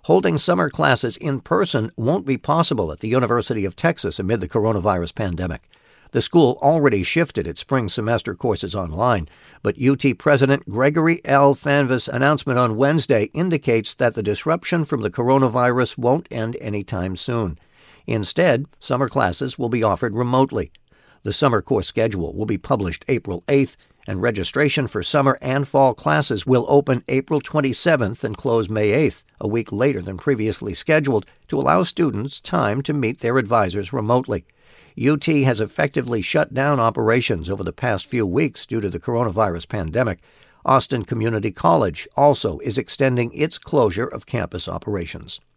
Holding summer classes in person won't be possible at the University of Texas amid the coronavirus pandemic. The school already shifted its spring semester courses online, but UT President Gregory L. Fanvis' announcement on Wednesday indicates that the disruption from the coronavirus won't end anytime soon. Instead, summer classes will be offered remotely. The summer course schedule will be published April 8th, and registration for summer and fall classes will open April 27th and close May 8th, a week later than previously scheduled, to allow students time to meet their advisors remotely. UT has effectively shut down operations over the past few weeks due to the coronavirus pandemic. Austin Community College also is extending its closure of campus operations.